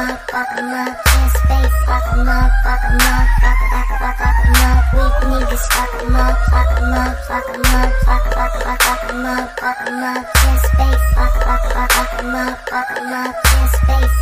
up in space, fuck 'em up, fuck 'em up, fuck 'em up. Weak niggas, fuck 'em up, fuck 'em up, fuck 'em up, fuck 'em up in space, fuck 'em up in space.